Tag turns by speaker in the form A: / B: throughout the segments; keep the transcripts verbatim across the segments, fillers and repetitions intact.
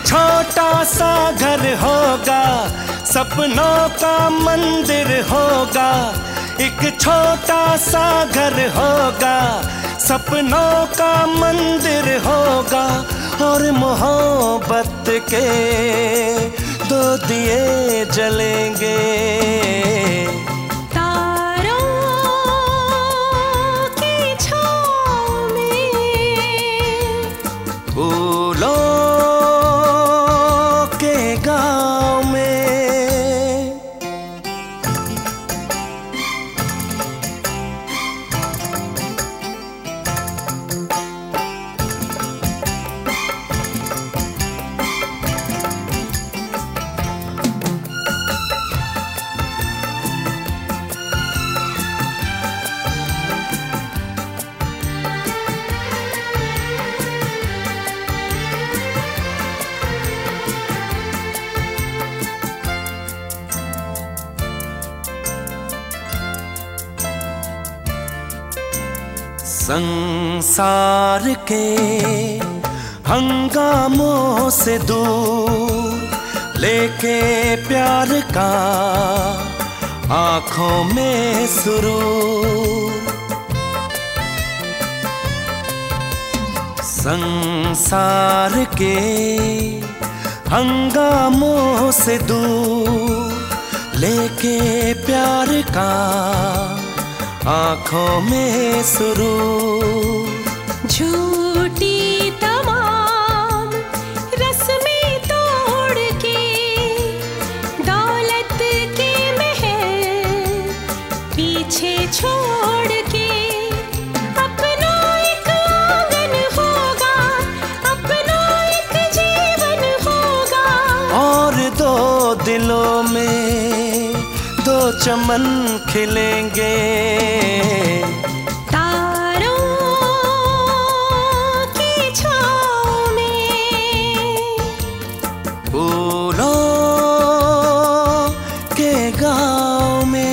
A: छोटा सा घर होगा, सपनों का मंदिर होगा। एक छोटा सा घर होगा, सपनों का मंदिर होगा। और मोहब्बत के दो दिए जलेंगे। संसार के हंगामों से दूर लेके प्यार का आँखों में सुरूर। संसार के हंगामों से दूर लेके प्यार का आँखों में सुरूर।
B: झूठी तमाम रस्में तोड़ के दौलत के महल पीछे छोड़ के अपना एक आंगन होगा, अपना एक जीवन होगा।
A: और दो दिलों में दो चमन खिलेंगे।
B: तारों की छाँव में,
A: फूलों के गाँव में।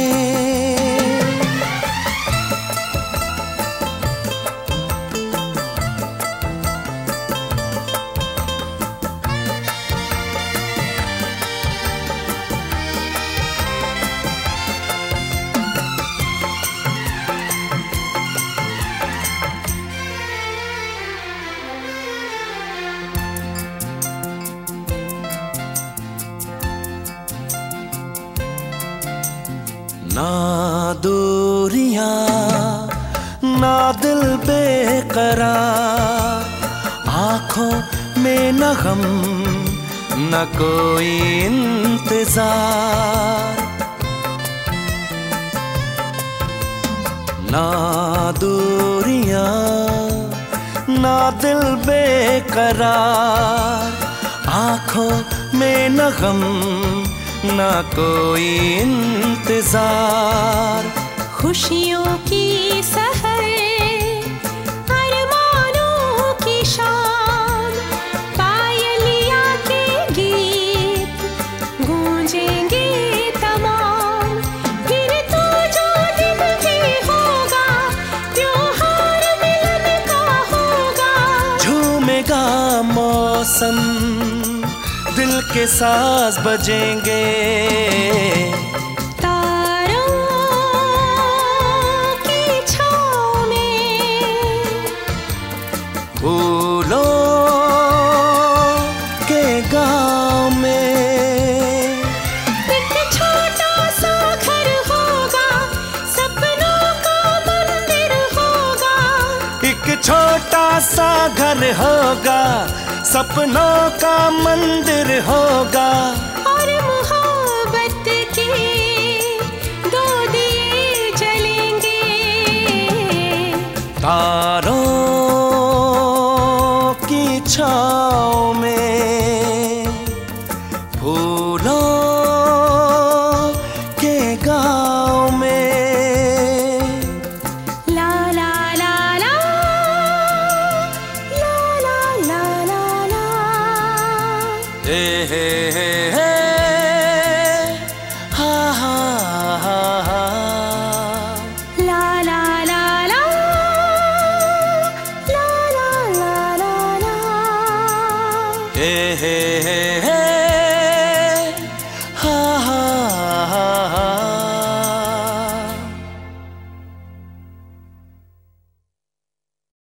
A: ना दूरियां ना दिल बेकरार, आँखों में न गम न कोई इंतजार। ना दूरियां ना दिल बेकरार, आँखों में न गम ना कोई इंतजार।
B: खुशियों की सहर अरमानों की शाम, पायलिया के गीत गूंजेंगे तमाम। फिर तो जो दिन भी होगा, त्योहार मिलन का होगा।
A: झूमेगा मौसम, दिल के साज बजेंगे।
B: तारों की छाँव में,
A: फूलों के गाँव में।
B: एक छोटा सा घर होगा, सपनों का मंदिर होगा।
A: एक छोटा सा घर होगा, सपनों का मंदिर होगा।
B: और मोहब्बत के दो दिए जलेंगे।
A: तारों की छाँव में, फूलों के गाँव में।
B: ला ला ला ला, ला ला ला ला ला।
A: हे हे हे